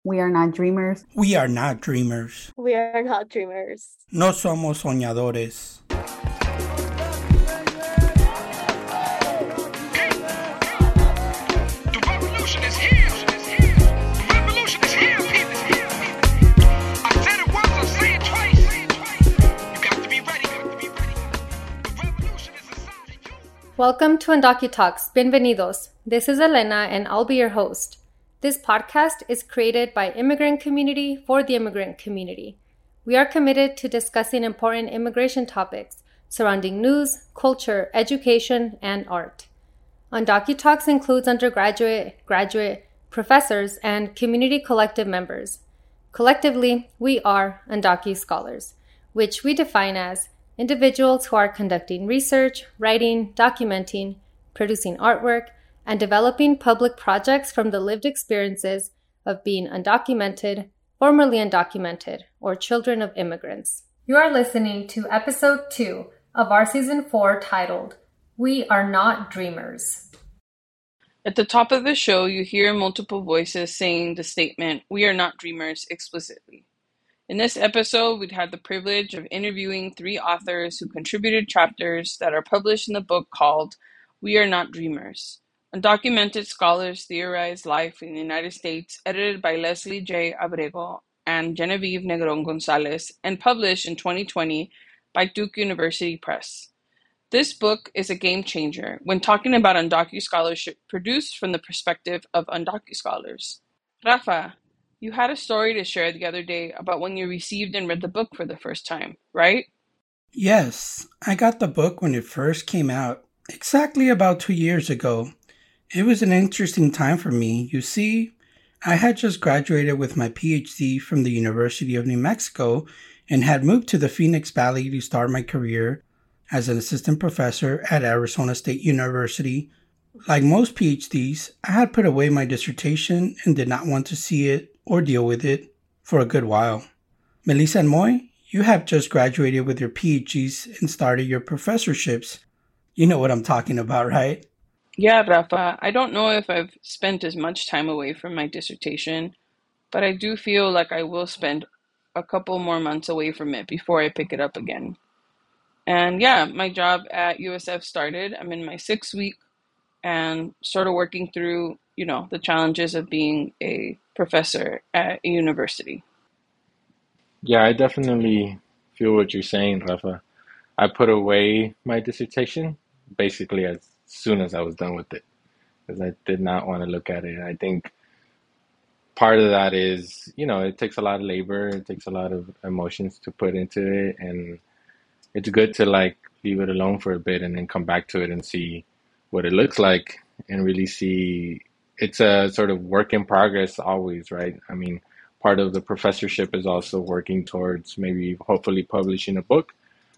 We are not dreamers. We are not dreamers. We are not dreamers. No somos soñadores. Welcome to UndocuTalks. Bienvenidos. This is Elena and I'll be your host. This podcast is created by immigrant community for the immigrant community. We are committed to discussing important immigration topics surrounding news, culture, education, and art. UndocuTalks includes undergraduate, graduate, professors, and community collective members. Collectively, we are Undocu Scholars, which we define as individuals who are conducting research, writing, documenting, producing artwork, and developing public projects from the lived experiences of being undocumented, formerly undocumented, or children of immigrants. You are listening to episode 2 of our season 4 titled, We Are Not Dreamers. At the top of the show, you hear multiple voices saying the statement, "We are not dreamers," explicitly. In this episode, we'd had the privilege of interviewing 3 authors who contributed chapters that are published in the book called We Are Not Dreamers. Undocumented Scholars Theorize Life in the United States, edited by Leslie J. Abrego and Genevieve Negron Gonzalez, and published in 2020 by Duke University Press. This book is a game changer when talking about Undocu scholarship produced from the perspective of Undocu scholars. Rafa, you had a story to share the other day about when you received and read the book for the first time, right? Yes, I got the book when it first came out, exactly about 2 years ago. It was an interesting time for me. You see, I had just graduated with my PhD from the University of New Mexico and had moved to the Phoenix Valley to start my career as an assistant professor at Arizona State University. Like most PhDs, I had put away my dissertation and did not want to see it or deal with it for a good while. Melissa and Moy, you have just graduated with your PhDs and started your professorships. You know what I'm talking about, right? Yeah, Rafa, I don't know if I've spent as much time away from my dissertation, but I do feel like I will spend a couple more months away from it before I pick it up again. And yeah, my job at USF started. I'm in my 6th week and sort of working through, the challenges of being a professor at a university. Yeah, I definitely feel what you're saying, Rafa. I put away my dissertation basically as soon as I was done with it because I did not want to look at it. I think part of that is, it takes a lot of labor, it takes a lot of emotions to put into it, and it's good to leave it alone for a bit and then come back to it and see what it looks like and really see it's a sort of work in progress always, right? I mean, part of the professorship is also working towards maybe hopefully publishing a book.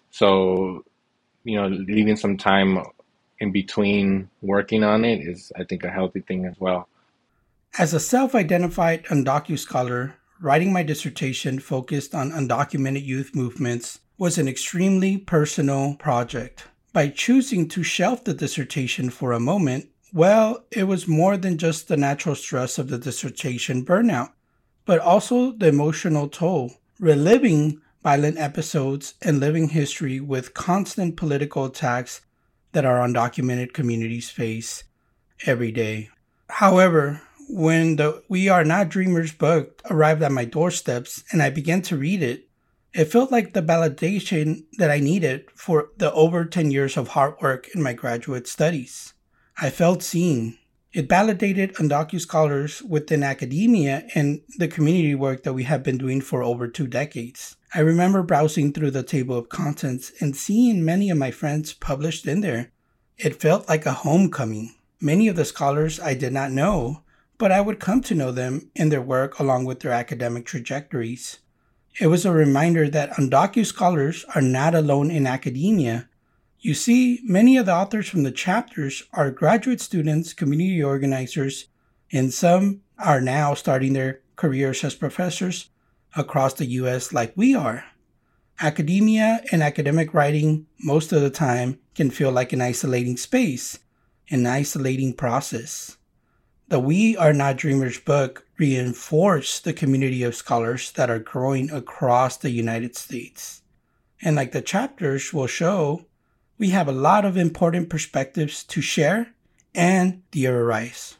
So, leaving some time in between working on it is, I think, a healthy thing as well. As a self-identified Undocu scholar, writing my dissertation focused on undocumented youth movements was an extremely personal project. By choosing to shelve the dissertation for a moment, well, it was more than just the natural stress of the dissertation burnout, but also the emotional toll, reliving violent episodes and living history with constant political attacks that our undocumented communities face every day. However, when the We Are Not Dreamers book arrived at my doorsteps and I began to read it, it felt like the validation that I needed for the over 10 years of hard work in my graduate studies. I felt seen. It validated Undocu scholars within academia and the community work that we have been doing for over 2 decades. I remember browsing through the table of contents and seeing many of my friends published in there. It felt like a homecoming. Many of the scholars I did not know, but I would come to know them in their work along with their academic trajectories. It was a reminder that Undocu scholars are not alone in academia. You see, many of the authors from the chapters are graduate students, community organizers, and some are now starting their careers as professors across the U.S. like we are. Academia and academic writing most of the time can feel like an isolating space, an isolating process. The We Are Not Dreamers book reinforce the community of scholars that are growing across the United States. And like the chapters will show, we have a lot of important perspectives to share and theorize.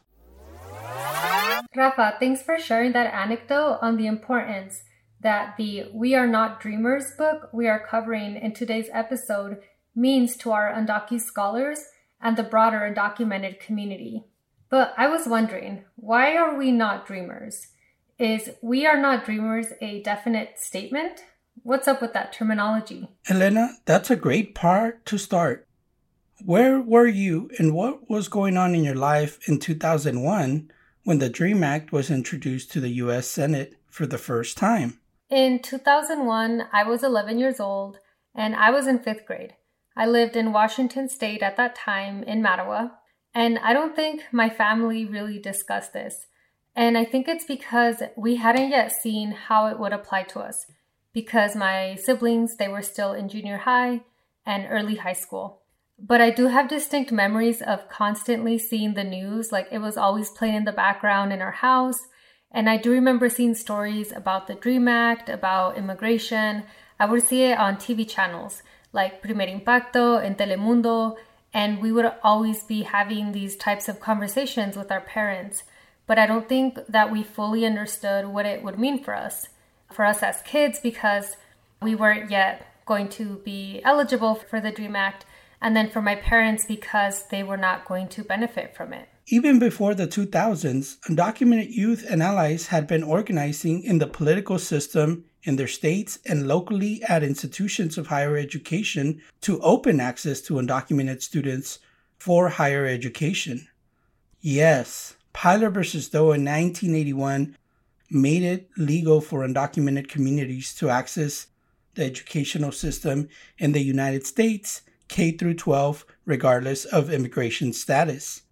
Rafa, thanks for sharing that anecdote on the importance that the We Are Not Dreamers book we are covering in today's episode means to our undocumented scholars and the broader undocumented community. But I was wondering, why are we not dreamers? Is we are not dreamers a definite statement? What's up with that terminology? Elena, that's a great part to start. Where were you and what was going on in your life in 2001 when the DREAM Act was introduced to the U.S. Senate for the first time? In 2001, I was 11 years old and I was in 5th grade. I lived in Washington State at that time in Mattawa, and I don't think my family really discussed this. And I think it's because we hadn't yet seen how it would apply to us, because my siblings, they were still in junior high and early high school. But I do have distinct memories of constantly seeing the news, like it was always playing in the background in our house. And I do remember seeing stories about the DREAM Act, about immigration. I would see it on TV channels like Primer Impacto and Telemundo, and we would always be having these types of conversations with our parents. But I don't think that we fully understood what it would mean for us as kids, because we weren't yet going to be eligible for the DREAM Act, and then for my parents because they were not going to benefit from it. Even before the 2000s, undocumented youth and allies had been organizing in the political system in their states and locally at institutions of higher education to open access to undocumented students for higher education. Yes, Pyler versus Doe in 1981 made it legal for undocumented communities to access the educational system in the United States, K through 12, regardless of immigration status.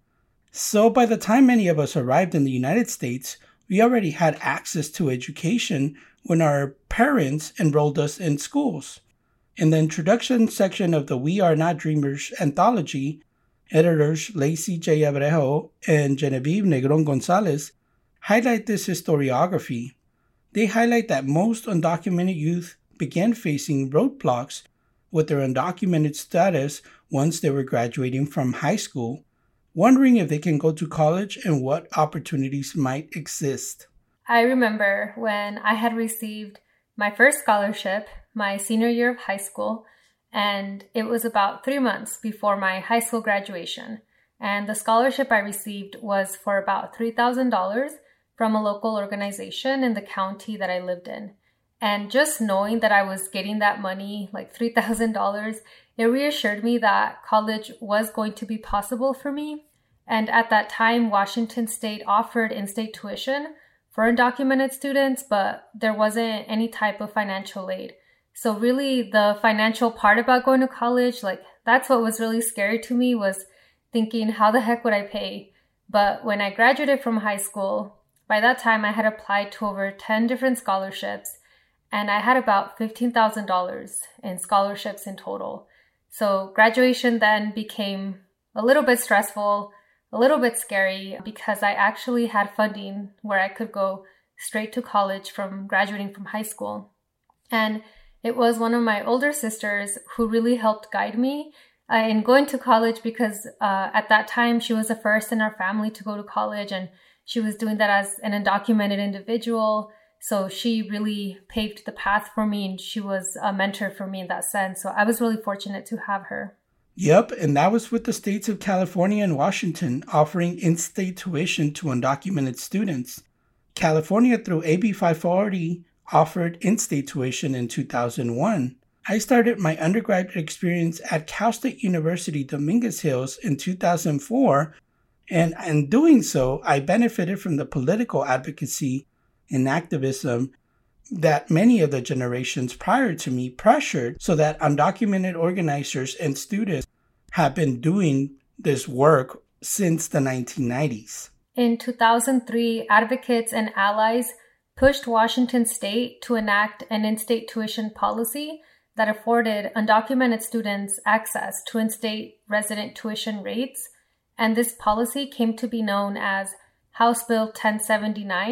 So by the time many of us arrived in the United States, we already had access to education when our parents enrolled us in schools. In the introduction section of the We Are Not Dreamers anthology, editors Lacey J. Abrejo and Genevieve Negron Gonzalez highlight this historiography. They highlight that most undocumented youth began facing roadblocks with their undocumented status once they were graduating from high school, wondering if they can go to college and what opportunities might exist. I remember when I had received my first scholarship my senior year of high school, and it was about 3 months before my high school graduation. And the scholarship I received was for about $3,000 from a local organization in the county that I lived in. And just knowing that I was getting that money, like $3,000, it reassured me that college was going to be possible for me. And at that time, Washington State offered in-state tuition for undocumented students, but there wasn't any type of financial aid. So really the financial part about going to college, like that's what was really scary to me, was thinking, how the heck would I pay? But when I graduated from high school, by that time I had applied to over 10 different scholarships, and I had about $15,000 in scholarships in total. So graduation then became a little bit stressful, a little bit scary, because I actually had funding where I could go straight to college from graduating from high school. And it was one of my older sisters who really helped guide me in going to college, because at that time she was the first in our family to go to college, and she was doing that as an undocumented individual. So she really paved the path for me, and she was a mentor for me in that sense. So I was really fortunate to have her. Yep, and that was with the states of California and Washington offering in-state tuition to undocumented students. California, through AB 540, offered in-state tuition in 2001. I started my undergraduate experience at Cal State University Dominguez Hills in 2004, and in doing so, I benefited from the political advocacy and activism that many of the generations prior to me pressured, so that undocumented organizers and students have been doing this work since the 1990s. In 2003, advocates and allies pushed Washington State to enact an in-state tuition policy that afforded undocumented students access to in-state resident tuition rates, and this policy came to be known as House Bill 1079,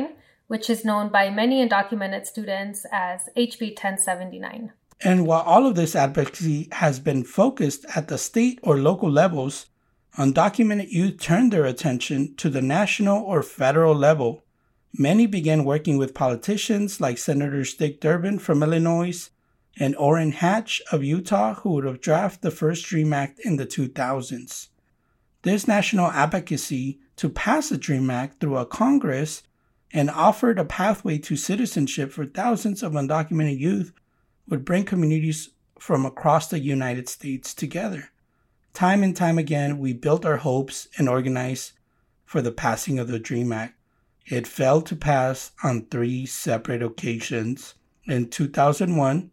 which is known by many undocumented students as HB 1079. And while all of this advocacy has been focused at the state or local levels, undocumented youth turned their attention to the national or federal level. Many began working with politicians like Senators Dick Durbin from Illinois and Orrin Hatch of Utah, who would have drafted the first DREAM Act in the 2000s. This national advocacy to pass the DREAM Act through a Congress and offered a pathway to citizenship for thousands of undocumented youth would bring communities from across the United States together. Time and time again, we built our hopes and organized for the passing of the DREAM Act. It failed to pass on 3 separate occasions in 2001,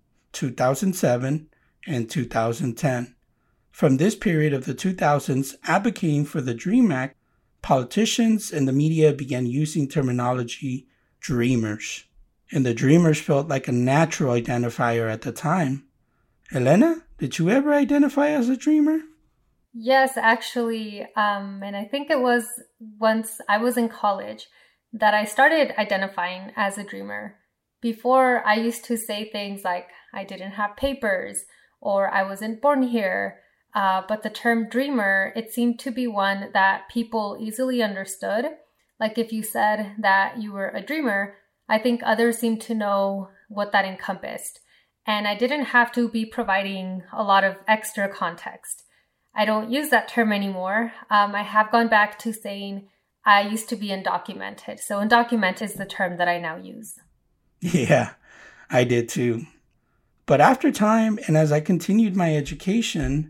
2007, and 2010. From this period of the 2000s advocating for the DREAM Act, politicians and the media began using terminology dreamers, and the dreamers felt like a natural identifier at the time. Elena, did you ever identify as a dreamer? Yes, actually, and I think it was once I was in college that I started identifying as a dreamer. Before, I used to say things like I didn't have papers or I wasn't born here, but the term dreamer, it seemed to be one that people easily understood. Like if you said that you were a dreamer, I think others seemed to know what that encompassed. And I didn't have to be providing a lot of extra context. I don't use that term anymore. I have gone back to saying I used to be undocumented. So undocumented is the term that I now use. Yeah, I did too. But after time and as I continued my education,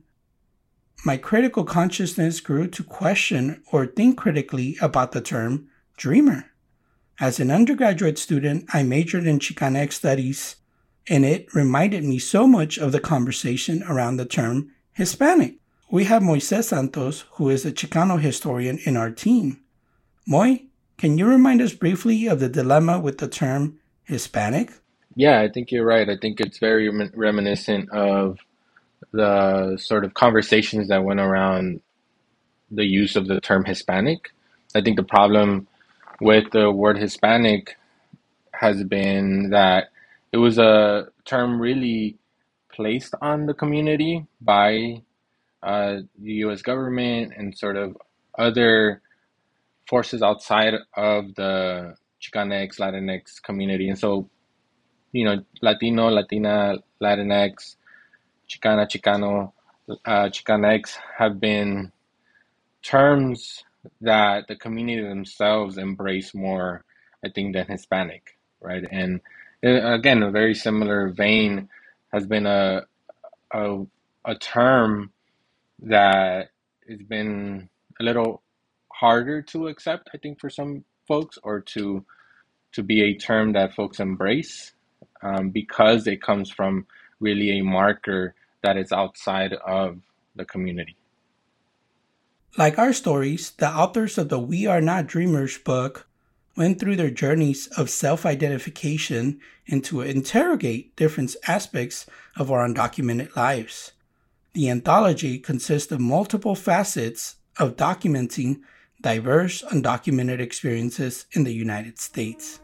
my critical consciousness grew to question or think critically about the term dreamer. As an undergraduate student, I majored in Chicanx studies, and it reminded me so much of the conversation around the term Hispanic. We have Moises Santos, who is a Chicano historian in our team. Moy, can you remind us briefly of the dilemma with the term Hispanic? Yeah, I think you're right. I think it's very reminiscent of the sort of conversations that went around the use of the term Hispanic. I think the problem with the word Hispanic has been that it was a term really placed on the community by the U.S. government and sort of other forces outside of the Chicanx, Latinx community. And so, Latino, Latina, Latinx, Chicana, Chicano, Chicanx have been terms that the community themselves embrace more, I think, than Hispanic, right? And again, a very similar vein has been a term that has been a little harder to accept, I think, for some folks, or to be a term that folks embrace, because it comes from really a marker that is outside of the community. Like our stories, the authors of the We Are Not Dreamers book went through their journeys of self-identification and to interrogate different aspects of our undocumented lives. The anthology consists of multiple facets of documenting diverse undocumented experiences in the United States.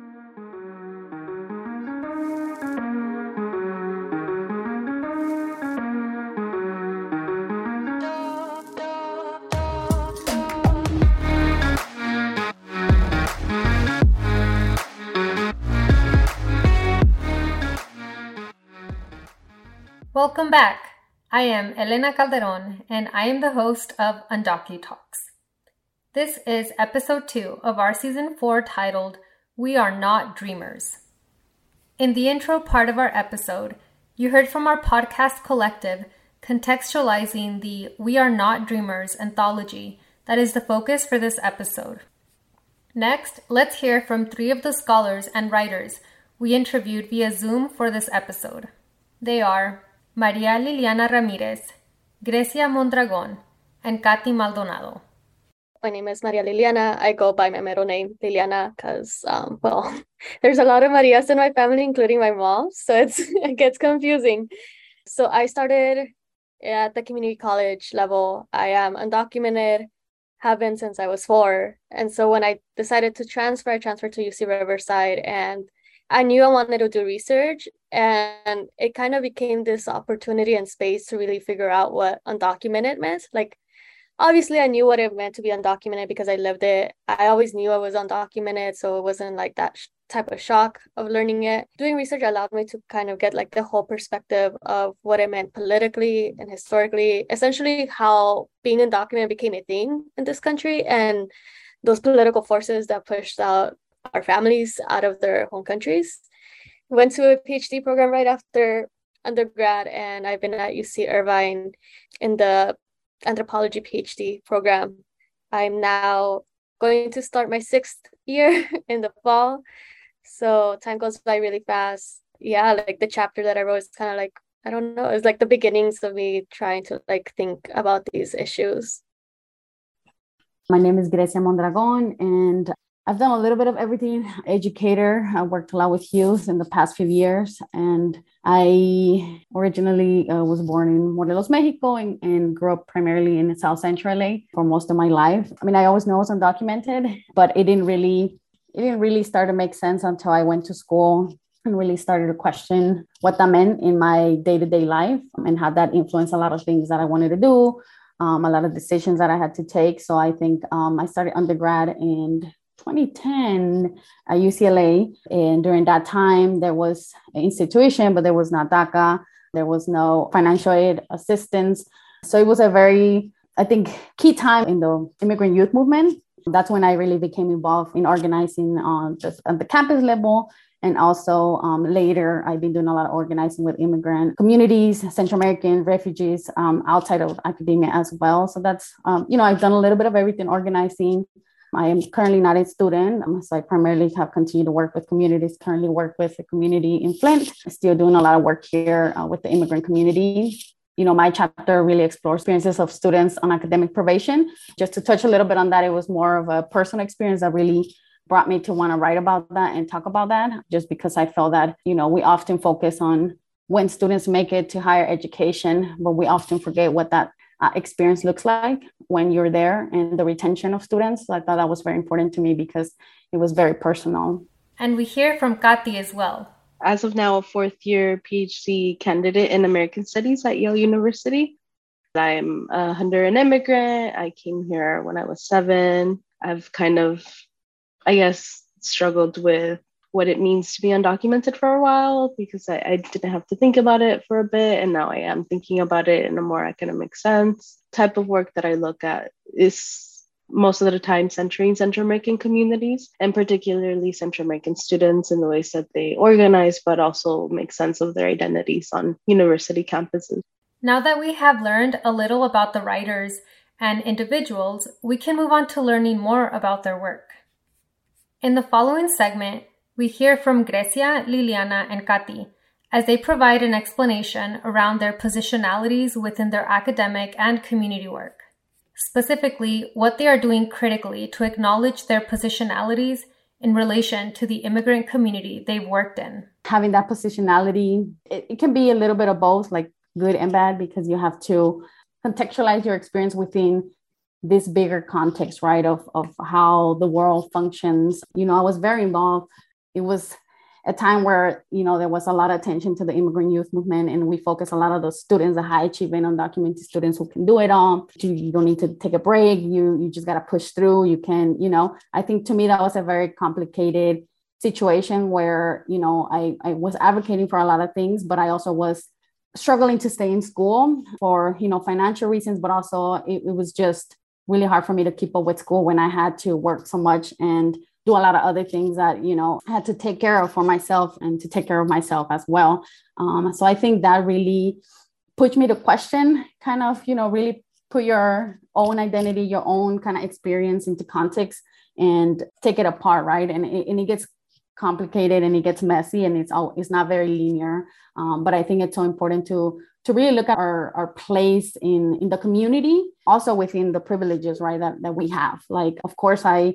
Welcome back. I am Elena Calderon, and I am the host of Undocu Talks. This is episode 2 of our season 4 titled, We Are Not Dreamers. In the intro part of our episode, you heard from our podcast collective contextualizing the We Are Not Dreamers anthology that is the focus for this episode. Next, let's hear from 3 of the scholars and writers we interviewed via Zoom for this episode. They are Maria Liliana Ramirez, Grecia Mondragon, and Katy Maldonado. My name is Maria Liliana. I go by my middle name, Liliana, because, there's a lot of Marias in my family, including my mom, so it gets confusing. So I started at the community college level. I am undocumented, have been since I was 4. And so when I decided to transfer, I transferred to UC Riverside, and I knew I wanted to do research, and it kind of became this opportunity and space to really figure out what undocumented meant. Like, obviously, I knew what it meant to be undocumented because I lived it. I always knew I was undocumented, so it wasn't like that type of shock of learning it. Doing research allowed me to kind of get like the whole perspective of what it meant politically and historically, essentially how being undocumented became a thing in this country, and those political forces that pushed out our families out of their home countries. Went to a PhD program right after undergrad, and I've been at UC Irvine in the anthropology PhD program. I'm now going to start my 6th year in the fall. So time goes by really fast. Yeah, like the chapter that I wrote is kind of like, I don't know, it's like the beginnings of me trying to like think about these issues. My name is Grecia Mondragon, and I've done a little bit of everything. Educator, I worked a lot with youth in the past few years, and I originally was born in Morelos, Mexico, and grew up primarily in South Central LA for most of my life. I mean, I always know I was undocumented, but it didn't really start to make sense until I went to school and really started to question what that meant in my day-to-day life and how that influenced a lot of things that I wanted to do, a lot of decisions that I had to take. So I think I started undergrad in 2010 at UCLA. And during that time, there was an institution, but there was not DACA. There was no financial aid assistance. So it was a very, I think, key time in the immigrant youth movement. That's when I really became involved in organizing just at the campus level. And also later, I've been doing a lot of organizing with immigrant communities, Central American refugees outside of academia as well. So that's, I've done a little bit of everything organizing. I am currently not a student, so I primarily have continued to work with communities, currently work with the community in Flint, still doing a lot of work here with the immigrant community. My chapter really explores experiences of students on academic probation. Just to touch a little bit on that, it was more of a personal experience that really brought me to want to write about that and talk about that, just because I felt that, we often focus on when students make it to higher education, but we often forget what that experience looks like when you're there and the retention of students. So I thought that was very important to me because it was very personal. And we hear from Kati as well. As of now, a 4th-year PhD candidate in American Studies at Yale University. I'm a Honduran immigrant. I came here when I was 7. I've kind of, I guess, struggled with what it means to be undocumented for a while because I didn't have to think about it for a bit. And now I am thinking about it in a more academic sense. Type of work that I look at is most of the time centering Central American communities, and particularly Central American students in the ways that they organize, but also make sense of their identities on university campuses. Now that we have learned a little about the writers and individuals, we can move on to learning more about their work. In the following segment, we hear from Grecia, Liliana, and Kati as they provide an explanation around their positionalities within their academic and community work. Specifically, what they are doing critically to acknowledge their positionalities in relation to the immigrant community they've worked in. Having that positionality, it can be a little bit of both, like good and bad, because you have to contextualize your experience within this bigger context, right, of how the world functions. I was very involved. It was a time where, there was a lot of attention to the immigrant youth movement, and we focus a lot of those students, the high achieving undocumented students who can do it all. You don't need to take a break. You just got to push through. You can, I think to me, that was a very complicated situation where, I was advocating for a lot of things, but I also was struggling to stay in school for, financial reasons, but also it was just really hard for me to keep up with school when I had to work so much and do a lot of other things that, I had to take care of for myself and to take care of myself as well. So I think that really pushed me to question kind of, really put your own identity, your own kind of experience into context and take it apart, right? And it gets complicated and it gets messy and it's not very linear. But I think it's so important to really look at our place in the community, also within the privileges, right, that we have. Like, of course, I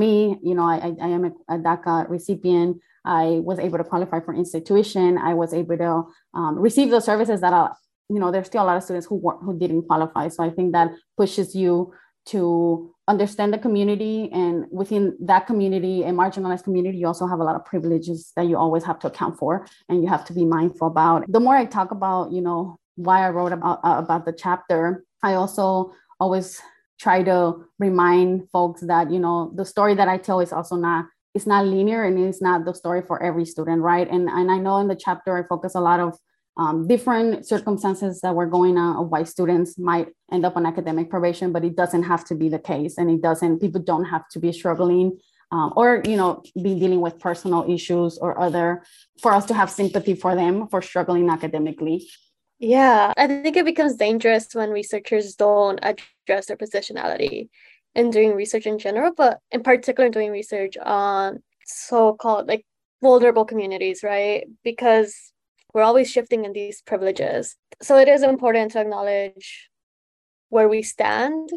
am a DACA recipient. I was able to qualify for institution. I was able to receive those services that there's still a lot of students who didn't qualify. So I think that pushes you to understand the community, and within that community, a marginalized community, you also have a lot of privileges that you always have to account for and you have to be mindful about. The more I talk about, why I wrote about the chapter, I also always try to remind folks that, the story that I tell is also it's not linear, and it's not the story for every student, right? And I know in the chapter, I focus a lot of different circumstances that were going on of why students might end up on academic probation, but it doesn't have to be the case. And people don't have to be struggling or, be dealing with personal issues or for us to have sympathy for them for struggling academically. Yeah, I think it becomes dangerous when researchers don't address their positionality in doing research in general, but in particular doing research on so-called like vulnerable communities, right? Because we're always shifting in these privileges. So it is important to acknowledge where we stand.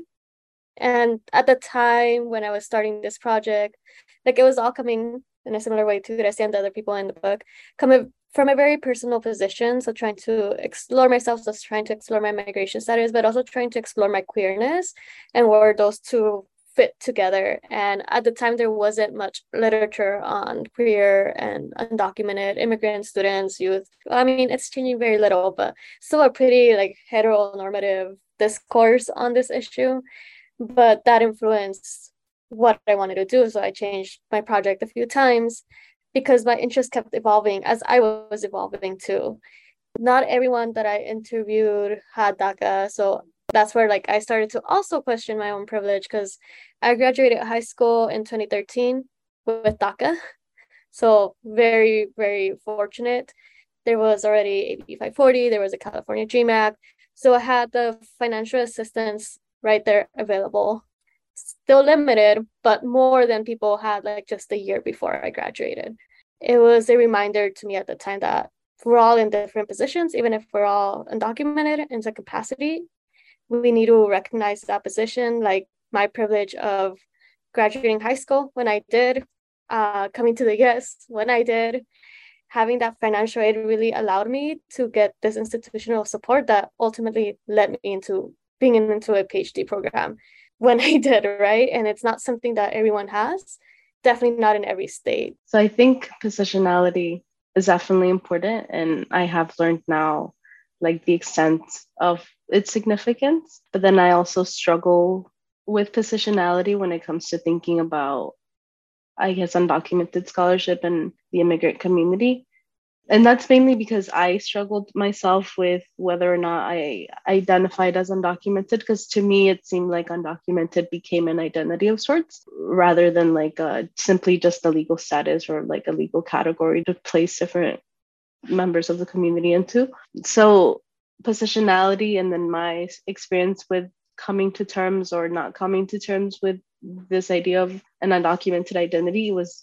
And at the time when I was starting this project, like it was all coming in a similar way to Grecia and the other people in the book, coming from a very personal position. So trying to explore myself, just trying to explore my migration status, but also trying to explore my queerness and where those two fit together. And at the time, there wasn't much literature on queer and undocumented immigrant students, youth. I mean, it's changing very little, but still a pretty like heteronormative discourse on this issue. But that influenced what I wanted to do. So I changed my project a few times because my interest kept evolving as I was evolving too. Not everyone that I interviewed had DACA. So that's where like I started to also question my own privilege, because I graduated high school in 2013 with DACA. So very, very fortunate. There was already AB 540, there was a California DREAM Act. So I had the financial assistance right there available. Still limited, but more than people had like just a year before I graduated. It was a reminder to me at the time that we're all in different positions, even if we're all undocumented in some capacity. We need to recognize that position, like my privilege of graduating high school when I did, coming to the US when I did, having that financial aid really allowed me to get this institutional support that ultimately led me into being into a PhD program when I did, right? And it's not something that everyone has, definitely not in every state. So I think positionality is definitely important. And I have learned now like the extent of its significance. But then I also struggle with positionality when it comes to thinking about, I guess, undocumented scholarship and the immigrant community. And that's mainly because I struggled myself with whether or not I identified as undocumented, because to me, it seemed like undocumented became an identity of sorts rather than like simply just a legal status or like a legal category to place different members of the community into. So positionality and then my experience with coming to terms or not coming to terms with this idea of an undocumented identity was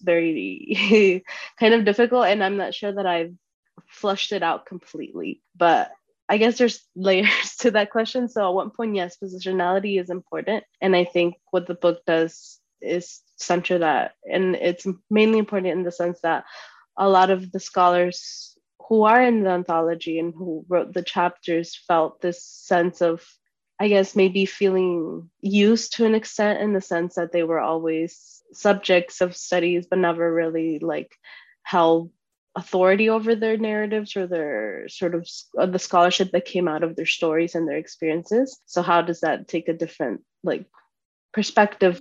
very kind of difficult, and I'm not sure that I've flushed it out completely, but I guess there's layers to that question. So at one point, yes, positionality is important, and I think what the book does is center that, and it's mainly important in the sense that a lot of the scholars who are in the anthology and who wrote the chapters felt this sense of, I guess, maybe feeling used to an extent, in the sense that they were always subjects of studies, but never really like held authority over their narratives or their sort of the scholarship that came out of their stories and their experiences. So how does that take a different like perspective?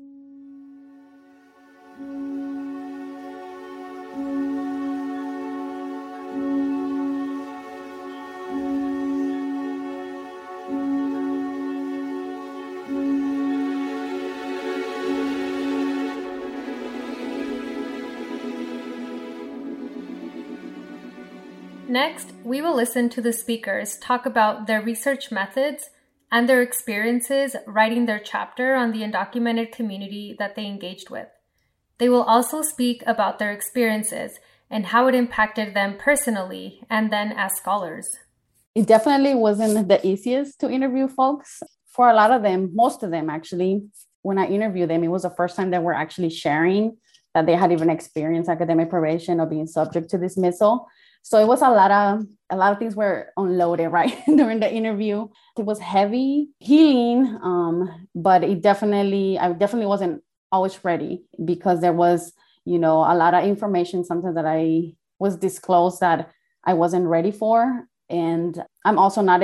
Next, we will listen to the speakers talk about their research methods and their experiences writing their chapter on the undocumented community that they engaged with. They will also speak about their experiences and how it impacted them personally and then as scholars. It definitely wasn't the easiest to interview folks. For a lot of them, most of them actually, when I interviewed them, it was the first time that we're actually sharing that they had even experienced academic probation or being subject to dismissal. So it was a lot of things were unloaded, right, during the interview. It was heavy, healing, but I definitely wasn't always ready, because there was, a lot of information sometimes that I was disclosed that I wasn't ready for. And I'm also not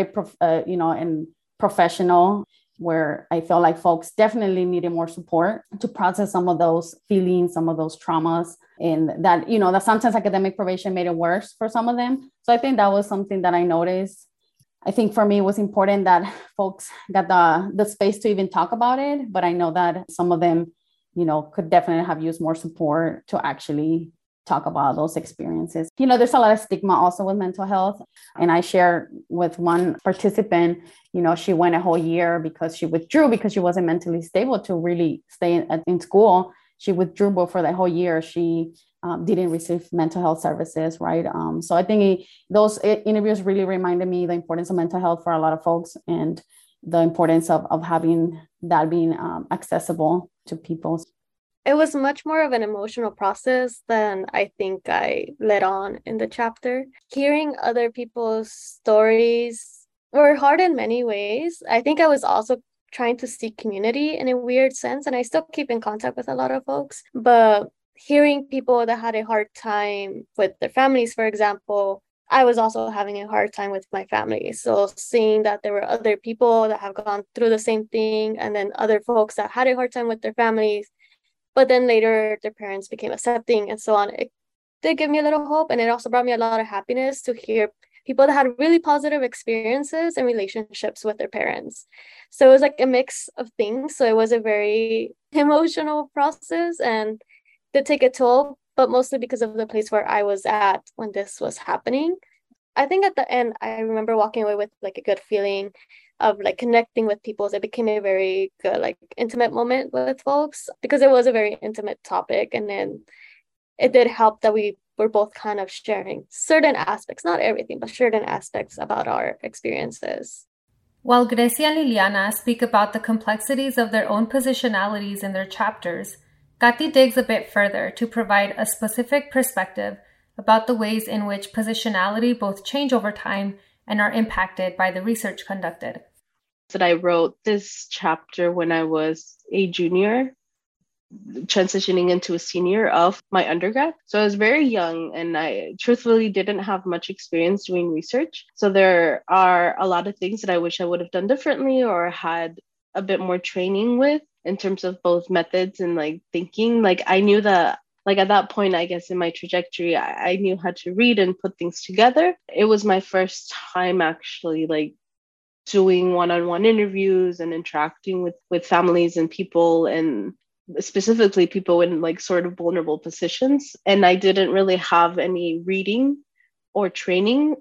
a professional, where I felt like folks definitely needed more support to process some of those feelings, some of those traumas, and that, that sometimes academic probation made it worse for some of them. So I think that was something that I noticed. I think for me, it was important that folks got the space to even talk about it. But I know that some of them, could definitely have used more support to actually talk about those experiences. There's a lot of stigma also with mental health. And I shared with one participant, she went a whole year because she withdrew because she wasn't mentally stable to really stay in school. She withdrew, but for the whole year, she didn't receive mental health services, right? So I think those interviews really reminded me the importance of mental health for a lot of folks, and the importance of having that being accessible to people. It was much more of an emotional process than I think I let on in the chapter. Hearing other people's stories were hard in many ways. I think I was also trying to seek community in a weird sense, and I still keep in contact with a lot of folks. But hearing people that had a hard time with their families, for example, I was also having a hard time with my family. So seeing that there were other people that have gone through the same thing, and then other folks that had a hard time with their families, but then later their parents became accepting and so on, it did give me a little hope. And it also brought me a lot of happiness to hear people that had really positive experiences and relationships with their parents. So it was like a mix of things. So it was a very emotional process and did take a toll, but mostly because of the place where I was at when this was happening. I think at the end, I remember walking away with like a good feeling of like connecting with people. So it became a very good, like intimate moment with folks, because it was a very intimate topic. And then it did help that we were both kind of sharing certain aspects, not everything, but certain aspects about our experiences. While Grecia and Liliana speak about the complexities of their own positionalities in their chapters, Katy digs a bit further to provide a specific perspective about the ways in which positionality both change over time and are impacted by the research conducted. That I wrote this chapter when I was a junior, transitioning into a senior of my undergrad. So I was very young, and I truthfully didn't have much experience doing research. So there are a lot of things that I wish I would have done differently or had a bit more training with, in terms of both methods and like thinking. Like I knew that, like at that point, I guess in my trajectory, I knew how to read and put things together. It was my first time actually like doing one-on-one interviews and interacting with families and people, and specifically people in like sort of vulnerable positions. And I didn't really have any reading or training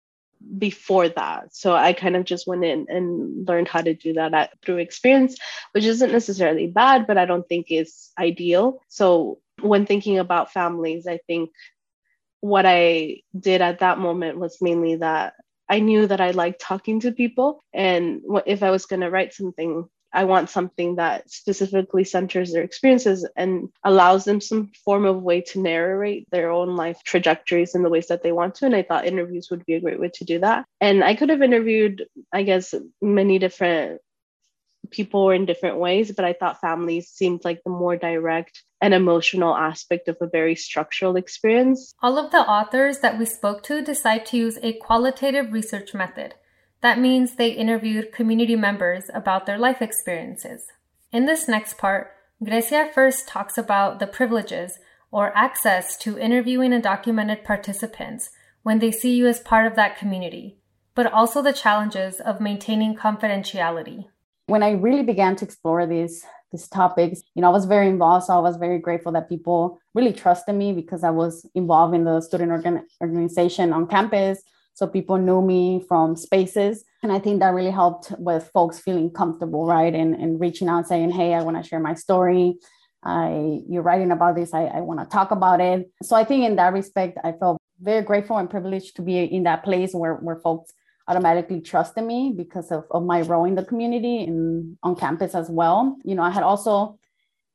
before that. So I kind of just went in and learned how to do that through experience, which isn't necessarily bad, but I don't think is ideal. So when thinking about families, I think what I did at that moment was mainly that I knew that I liked talking to people. And if I was going to write something, I want something that specifically centers their experiences and allows them some form of way to narrate their own life trajectories in the ways that they want to. And I thought interviews would be a great way to do that. And I could have interviewed, I guess, many different people in different ways, but I thought families seemed like the more direct and emotional aspect of a very structural experience. All of the authors that we spoke to decide to use a qualitative research method. That means they interviewed community members about their life experiences. In this next part, Grecia first talks about the privileges or access to interviewing undocumented participants when they see you as part of that community, but also the challenges of maintaining confidentiality. When I really began to explore these topics, I was very involved. So I was very grateful that people really trusted me because I was involved in the student organization on campus. So people knew me from spaces. And I think that really helped with folks feeling comfortable, right? And reaching out saying, hey, I want to share my story. You're writing about this. I want to talk about it. So I think in that respect, I felt very grateful and privileged to be in that place where folks automatically trusted me because of my role in the community and on campus as well. I had also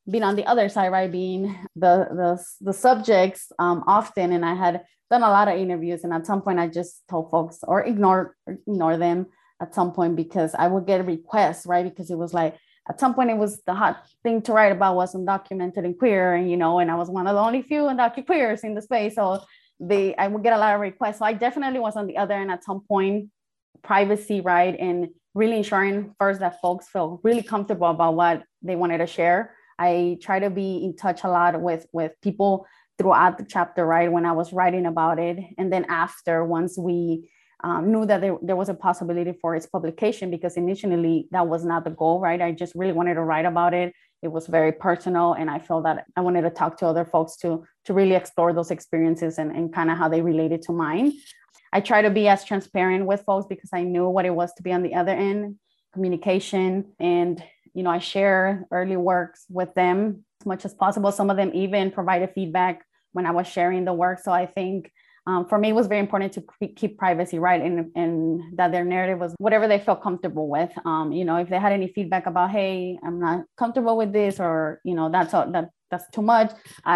being on the other side, right, being the subjects often. And I had done a lot of interviews, and at some point I just told folks or ignore them at some point, because I would get requests, right? Because it was like, at some point it was the hot thing to write about was undocumented and queer, and and I was one of the only few undocumented queers in the space. So I would get a lot of requests. So I definitely was on the other end at some point. Privacy, right? And really ensuring first that folks feel really comfortable about what they wanted to share. I try to be in touch a lot with people throughout the chapter, right? When I was writing about it. And then after, once we knew that there was a possibility for its publication, because initially that was not the goal, right? I just really wanted to write about it. It was very personal. And I felt that I wanted to talk to other folks to really explore those experiences and kind of how they related to mine. I try to be as transparent with folks because I knew what it was to be on the other end, communication. And, I share early works with them as much as possible. Some of them even provided feedback when I was sharing the work. So I think for me, it was very important to keep privacy, right? And that their narrative was whatever they felt comfortable with. If they had any feedback about, hey, I'm not comfortable with this, or, that's too much.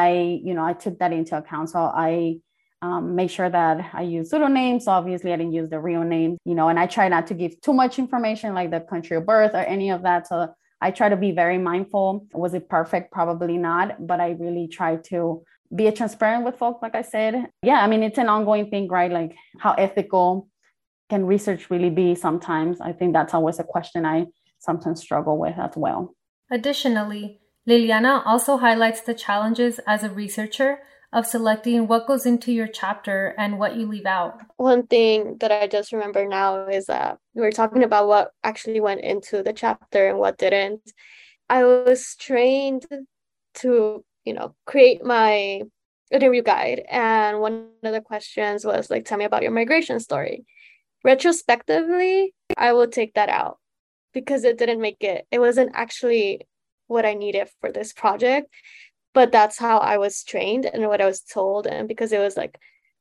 I took that into account. So I make sure that I use pseudonyms. So obviously I didn't use the real name, and I try not to give too much information like the country of birth or any of that. So I try to be very mindful. Was it perfect? Probably not, but I really try to be transparent with folks, like I said. Yeah, I mean, it's an ongoing thing, right? Like, how ethical can research really be sometimes? I think that's always a question I sometimes struggle with as well. Additionally, Liliana also highlights the challenges as a researcher of selecting what goes into your chapter and what you leave out. One thing that I just remember now is that we were talking about what actually went into the chapter and what didn't. I was trained to, create my interview guide. And one of the questions was like, tell me about your migration story. Retrospectively, I will take that out because it didn't make it. It wasn't actually what I needed for this project. But that's how I was trained and what I was told. And because it was like,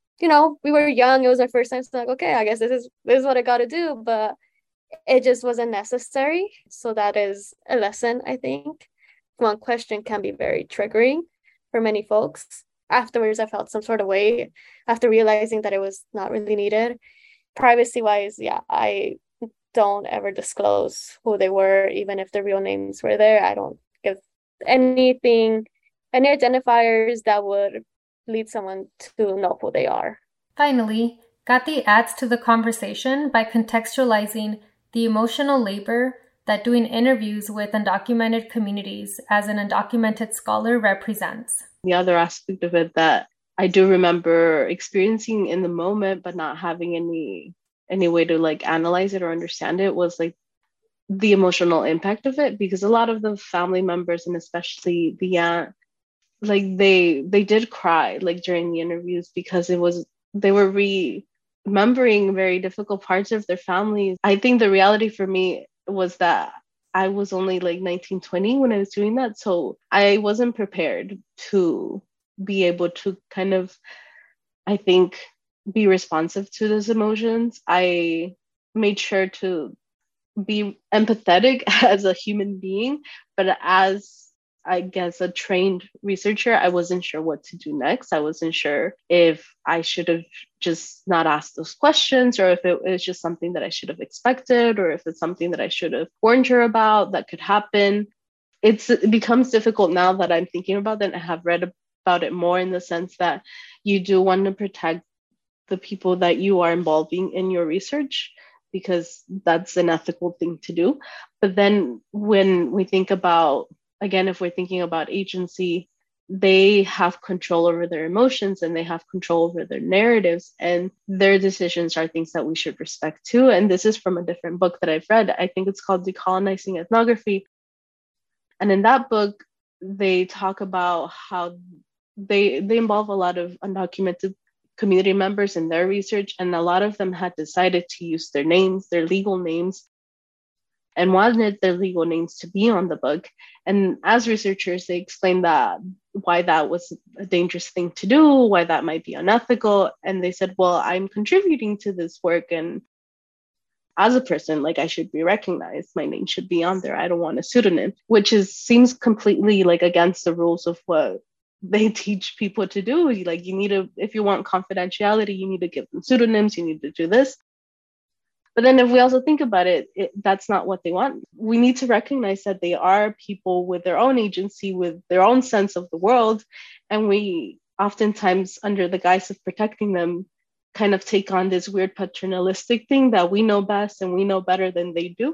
we were young, it was our first time. So like, okay, I guess this is what I got to do. But it just wasn't necessary. So that is a lesson, I think. One question can be very triggering for many folks. Afterwards, I felt some sort of way after realizing that it was not really needed. Privacy-wise, yeah, I don't ever disclose who they were, even if the real names were there. I don't give any identifiers that would lead someone to know who they are. Finally, Kathy adds to the conversation by contextualizing the emotional labor that doing interviews with undocumented communities as an undocumented scholar represents. The other aspect of it that I do remember experiencing in the moment, but not having any way to like analyze it or understand it, was like the emotional impact of it, because a lot of the family members, and especially the aunt, like they did cry like during the interviews, because they were remembering very difficult parts of their families. I think the reality for me was that I was only like 19, 20 when I was doing that. So I wasn't prepared to be able to kind of, I think, be responsive to those emotions. I made sure to be empathetic as a human being, but as, I guess, a trained researcher, I wasn't sure what to do next. I wasn't sure if I should have just not asked those questions, or if it was just something that I should have expected, or if it's something that I should have warned her about that could happen. It becomes difficult now that I'm thinking about it and I have read about it more, in the sense that you do want to protect the people that you are involving in your research, because that's an ethical thing to do. But then when we think about, again, if we're thinking about agency, they have control over their emotions and they have control over their narratives, and their decisions are things that we should respect too. And this is from a different book that I've read. I think it's called Decolonizing Ethnography. And in that book, they talk about how they involve a lot of undocumented community members in their research, and a lot of them had decided to use their names, their legal names, and wanted their legal names to be on the book. And as researchers, they explained that why that was a dangerous thing to do, why that might be unethical. And they said, well, I'm contributing to this work, and as a person, like I should be recognized. My name should be on there. I don't want a pseudonym, which seems completely like against the rules of what they teach people to do. Like you need to, if you want confidentiality, you need to give them pseudonyms, you need to do this. But then if we also think about it, that's not what they want. We need to recognize that they are people with their own agency, with their own sense of the world. And we oftentimes, under the guise of protecting them, kind of take on this weird paternalistic thing that we know best and we know better than they do.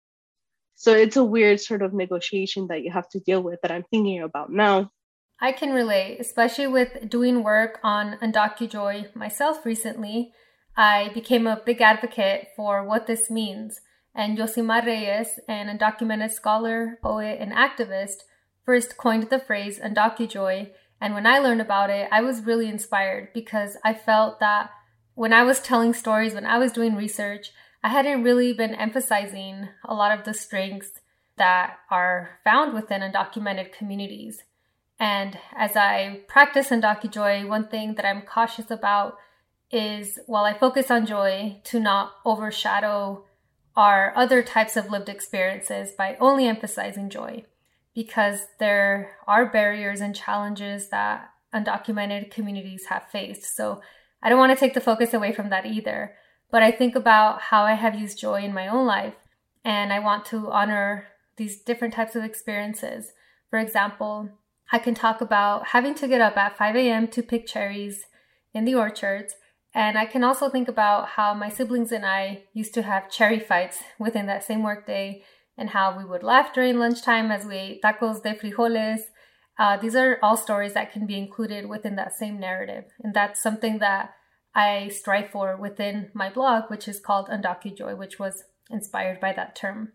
So it's a weird sort of negotiation that you have to deal with that I'm thinking about now. I can relate, especially with doing work on UndocuJoy myself recently. I became a big advocate for what this means. And Yosimar Reyes, an undocumented scholar, poet, and activist, first coined the phrase UndocuJoy. And when I learned about it, I was really inspired because I felt that when I was telling stories, when I was doing research, I hadn't really been emphasizing a lot of the strengths that are found within undocumented communities. And as I practice UndocuJoy, one thing that I'm cautious about is, while I focus on joy, to not overshadow our other types of lived experiences by only emphasizing joy, because there are barriers and challenges that undocumented communities have faced. So I don't want to take the focus away from that either, but I think about how I have used joy in my own life, and I want to honor these different types of experiences. For example, I can talk about having to get up at 5 a.m. to pick cherries in the orchards, and I can also think about how my siblings and I used to have cherry fights within that same workday, and how we would laugh during lunchtime as we ate tacos de frijoles. These are all stories that can be included within that same narrative. And that's something that I strive for within my blog, which is called UndocuJoy, which was inspired by that term.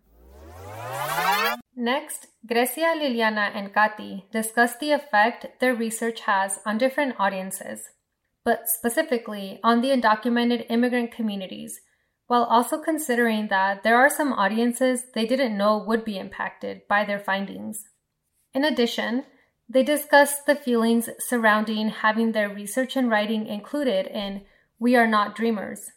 Next, Grecia, Liliana, and Kati discuss the effect their research has on different audiences, but specifically on the undocumented immigrant communities, while also considering that there are some audiences they didn't know would be impacted by their findings. In addition, they discussed the feelings surrounding having their research and writing included in We Are Not Dreamers.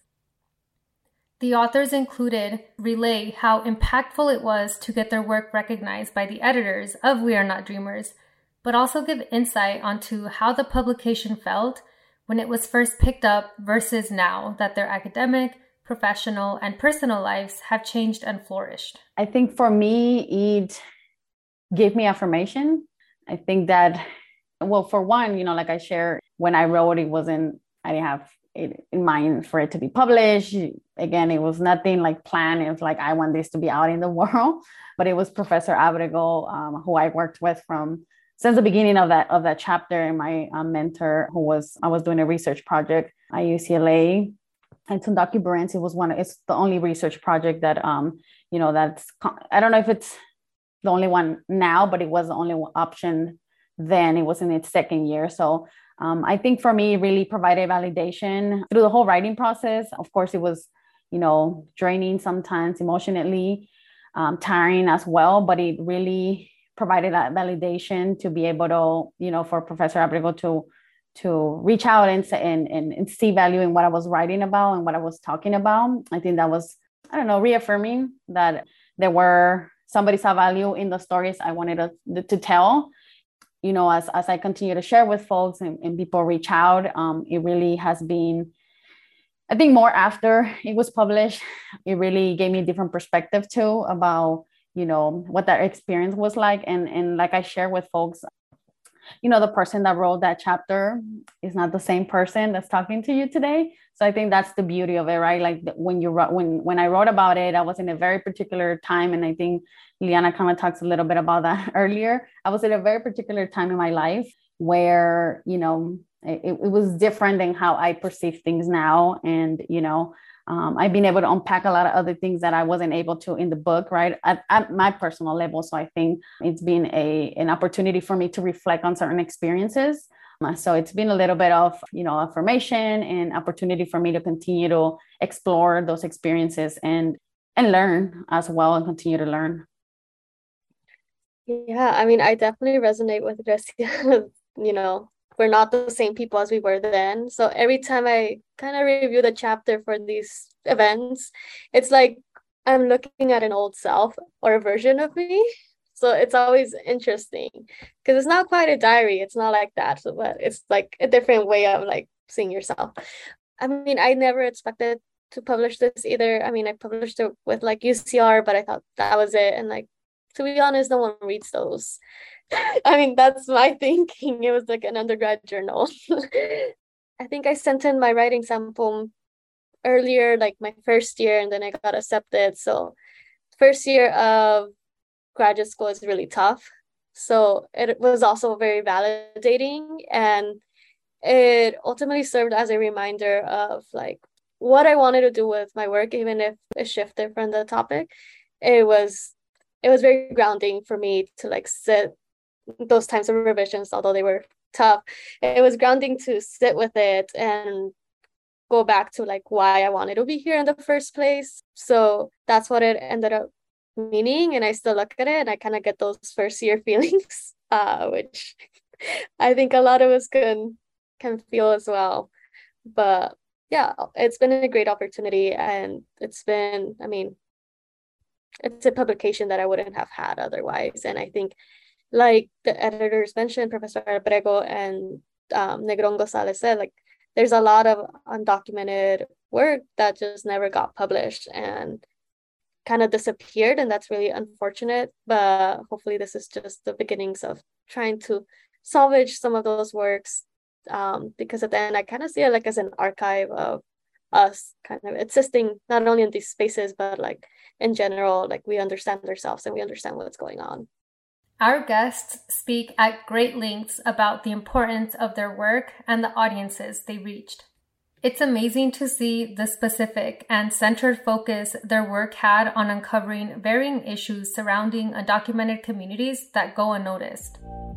The authors included relay how impactful it was to get their work recognized by the editors of We Are Not Dreamers, but also give insight onto how the publication felt when it was first picked up versus now that their academic, professional, and personal lives have changed and flourished. I think for me, it gave me affirmation. I think that, well, for one, like I shared, when I wrote, I didn't have it in mind for it to be published. Again, it was nothing like planned. It was like, I want this to be out in the world. But it was Professor Abrego, who I worked with since the beginning of that chapter, and my mentor, I was doing a research project at UCLA. And DocuBurents, it's the only research project that, that's, I don't know if it's the only one now, but it was the only option then. It was in its second year. So I think for me, it really provided validation through the whole writing process. Of course, it was, draining sometimes emotionally, tiring as well, but it really provided that validation to be able to, for Professor Abrego to reach out and see value in what I was writing about and what I was talking about. I think that was, reaffirming that somebody saw value in the stories I wanted to tell. As I continue to share with folks and people reach out, it really has been, I think more after it was published, it really gave me a different perspective too about, what that experience was like. And like I share with folks, the person that wrote that chapter is not the same person that's talking to you today. So I think that's the beauty of it, right? Like when I wrote about it, I was in a very particular time. And I think Liana kind of talks a little bit about that earlier. I was at a very particular time in my life where, it was different than how I perceive things now. And, I've been able to unpack a lot of other things that I wasn't able to in the book, right? At my personal level. So I think it's been an opportunity for me to reflect on certain experiences. So it's been a little bit of, affirmation and opportunity for me to continue to explore those experiences and learn as well, and continue to learn. Yeah, I mean, I definitely resonate with Grecia, we're not the same people as we were then. So every time I kind of review the chapter for these events, it's like I'm looking at an old self or a version of me. So it's always interesting because it's not quite a diary. It's not like that, but it's like a different way of like seeing yourself. I mean, I never expected to publish this either. I mean, I published it with like UCR, but I thought that was it. And like, to be honest, no one reads those. I mean, that's my thinking. It was like an undergrad journal. I think I sent in my writing sample earlier, like my first year, and then I got accepted. So first year of graduate school is really tough. So it was also very validating, and it ultimately served as a reminder of like what I wanted to do with my work, even if it shifted from the topic. It was very grounding for me to like sit those times of revisions, although they were tough. It was grounding to sit with it and go back to like why I wanted to be here in the first place. So that's what it ended up meaning, and I still look at it and I kind of get those first year feelings, which I think a lot of us can feel as well. But yeah, it's been a great opportunity, and it's been, I mean, it's a publication that I wouldn't have had otherwise. And I think, like the editors mentioned, Professor Abrego and Negron Gonzalez said, like there's a lot of undocumented work that just never got published and kind of disappeared, and that's really unfortunate. But hopefully this is just the beginnings of trying to salvage some of those works, because at the end I kind of see it like as an archive of us kind of existing not only in these spaces but like in general, like we understand ourselves and we understand what's going on. Our guests speak at great lengths about the importance of their work and the audiences they reached. It's amazing to see the specific and centered focus their work had on uncovering varying issues surrounding undocumented communities that go unnoticed.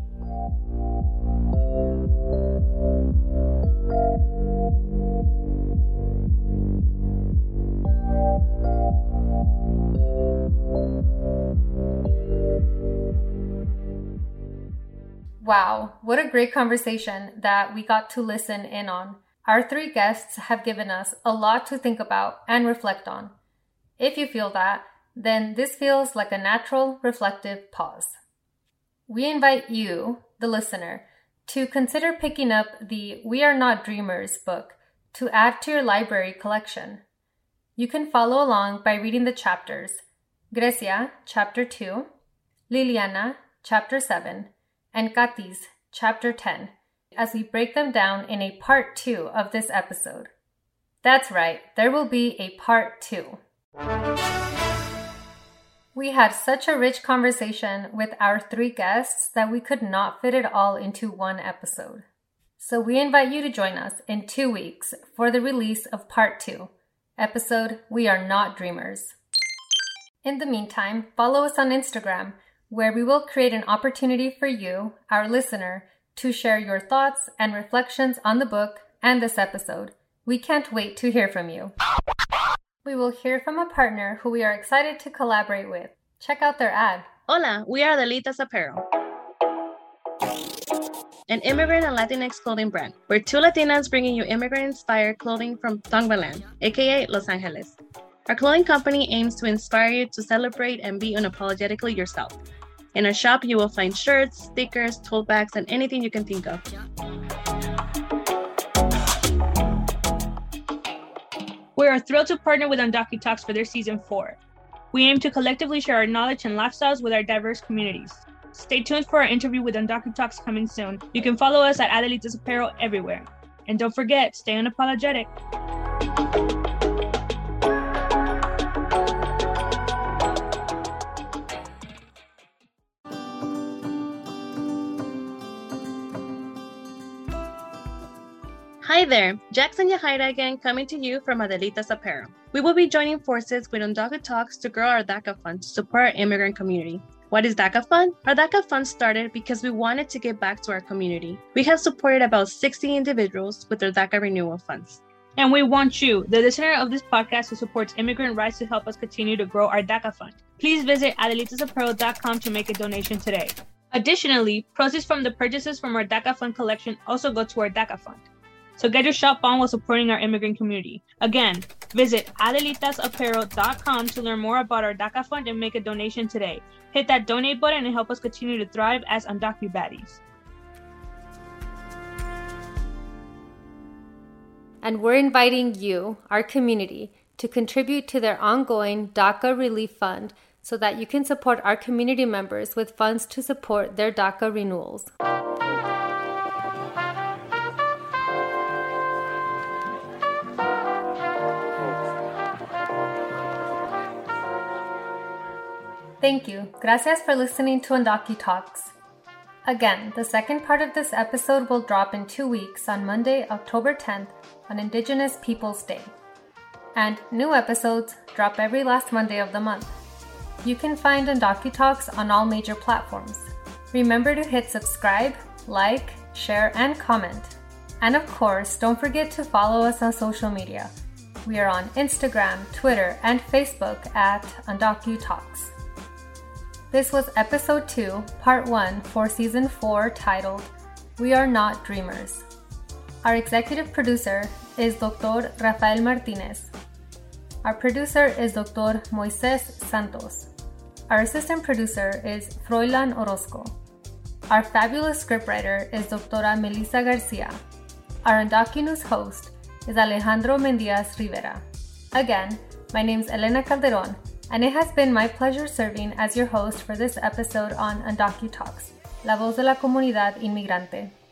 Wow, what a great conversation that we got to listen in on. Our three guests have given us a lot to think about and reflect on. If you feel that, then this feels like a natural, reflective pause. We invite you, the listener, to consider picking up the We Are Not Dreamers book to add to your library collection. You can follow along by reading the chapters: Grecia, Chapter 2, Liliana, Chapter 7, and Katis, Chapter 10, as we break them down in a part 2 of this episode. That's right, there will be a part 2. We had such a rich conversation with our three guests that we could not fit it all into one episode. So we invite you to join us in 2 weeks for the release of part 2, episode We Are Not Dreamers. In the meantime, follow us on Instagram, where we will create an opportunity for you, our listener, to share your thoughts and reflections on the book and this episode. We can't wait to hear from you. We will hear from a partner who we are excited to collaborate with. Check out their ad. Hola, we are Adelitas Apparel, an immigrant and Latinx clothing brand. We're two Latinas bringing you immigrant-inspired clothing from Tongvalan, aka Los Angeles. Our clothing company aims to inspire you to celebrate and be unapologetically yourself. In our shop, you will find shirts, stickers, tote bags, and anything you can think of. We are thrilled to partner with UndocuTalks for their Season 4. We aim to collectively share our knowledge and lifestyles with our diverse communities. Stay tuned for our interview with UndocuTalks coming soon. You can follow us at Adelitas Apparel everywhere. And don't forget, stay unapologetic. Hi there, Jackson Yahaira again, coming to you from Adelitas Apparel. We will be joining forces with UndocuTalks to grow our DACA fund to support our immigrant community. What is DACA fund? Our DACA fund started because we wanted to give back to our community. We have supported about 60 individuals with their DACA renewal funds. And we want you, the listener of this podcast who supports immigrant rights, to help us continue to grow our DACA fund. Please visit adelitasapparel.com to make a donation today. Additionally, proceeds from the purchases from our DACA Fund collection also go to our DACA Fund. So get your shop on while supporting our immigrant community. Again, visit adelitasapparel.com to learn more about our DACA Fund and make a donation today. Hit that donate button and help us continue to thrive as UndocuBaddies. And we're inviting you, our community, to contribute to their ongoing DACA Relief Fund so that you can support our community members with funds to support their DACA renewals. Thank you. Gracias for listening to Undocu Talks. Again, the second part of this episode will drop in 2 weeks on Monday, October 10th, on Indigenous Peoples Day. And new episodes drop every last Monday of the month. You can find Undocu Talks on all major platforms. Remember to hit subscribe, like, share, and comment. And of course, don't forget to follow us on social media. We are on Instagram, Twitter, and Facebook at Undocu Talks. This was episode 2, part 1 for season 4, titled We Are Not Dreamers. Our executive producer is Dr. Rafael Martinez. Our producer is Dr. Moises Santos. Our assistant producer is Froilan Orozco. Our fabulous scriptwriter is Dra. Melissa Garcia. Our Undocu News host is Alejandro Mendiaz Rivera. Again, my name is Elena Calderon, and it has been my pleasure serving as your host for this episode on Undocu Talks, La Voz de la Comunidad Inmigrante.